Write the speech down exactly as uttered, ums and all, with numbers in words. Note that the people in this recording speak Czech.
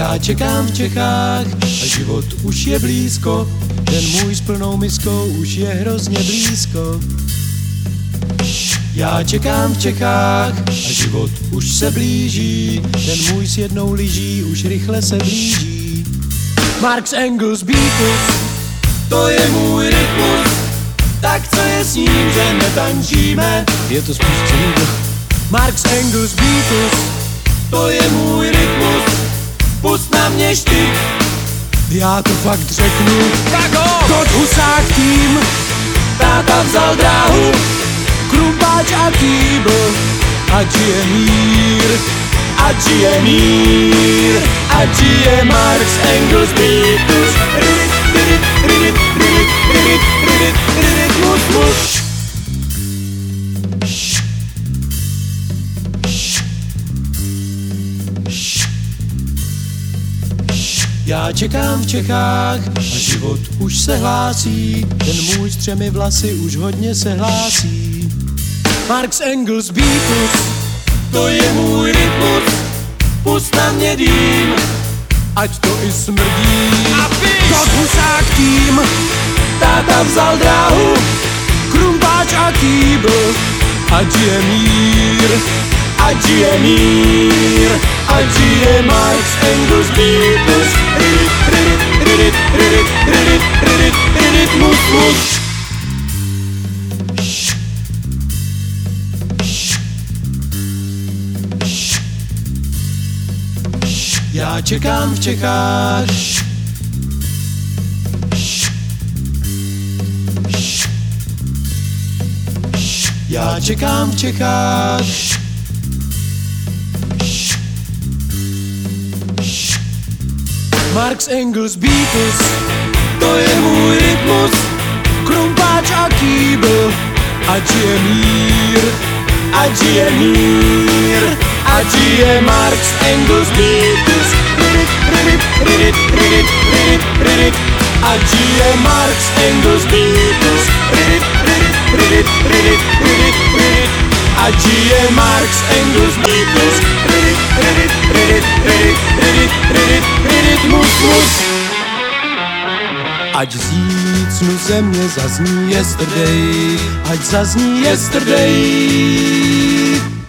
Já čekám v Čechách a život už je blízko, ten můj s plnou miskou už je hrozně blízko. Já čekám v Čechách a život už se blíží, ten můj s jednou lyží už rychle se blíží. Marx, Engels, Beatles, to je můj rytmus, tak co je s ním, že netančíme? Je to spíš celý. Marx, Engels, Beatles, to je můj rytmus, pust na mě štyk. Já to fakt řeknu, Kott Husák tým, táta vzal dráhu, Krumpáč a Kýbl, ať je mír, ať je mír, ať je Marx, Engels, Beatles, ridit, ridit, ridit, ridit, ridit, ridit, ridit, mus, mus. Já čekám v Čechách a život už se hlásí, ten můj s třemi vlasy už hodně se hlásí. Marx, Engels, Beatles, to je můj rytmus, pust na mě dým, ať to i smrdí. Kott Husák tým, táta vzal dráhu, Krumpáč a Kýbl, ať je mír, ať je mír, ať je Marx, Engels, Beatles, ridit, ridit, ridit, ridit, ridit, ridit, ridit, mus, mus. Já čekám v Čechách, já čekám v Čechách, Marx, Engels, Beatles, to je můj rytmus, Krumpáč a Kýbl, ať je mír, ať je mír, ať je Marx, Engels, Beatles, ridit, ridit, ridit, ridit, ridit, ridit, ať je Marx, Engels, Beatles, ridit, ridit, ridit, ridit, ridit, ridit, ať je Marx, Engels, Beatles, ridit, ridit, ridit, ridit, ridit, ridit, ridit, mus, mus. Ať zícnu země zazní yesterday, ať zazní yesterday.